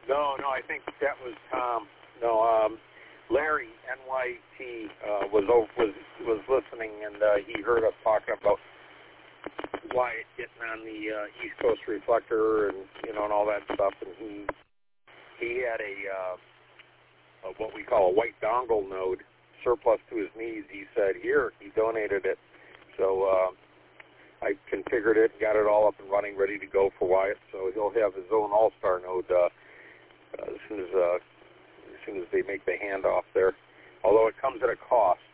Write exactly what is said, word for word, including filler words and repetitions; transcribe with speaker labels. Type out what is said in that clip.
Speaker 1: No, no, I think that was Tom. No, um, Larry N Y T uh, was over, was was listening, and uh, he heard us talking about Wyatt getting on the uh, East Coast reflector, and you know, and all that stuff, and he he had a, uh, a what we call a white dongle node surplus to his needs. He said, "Here," he donated it, so. Uh, I configured it, got it all up and running, ready to go for Wyatt. So he'll have his own All-Star node uh, as soon as uh, as soon as they make the handoff there. Although it comes at a cost.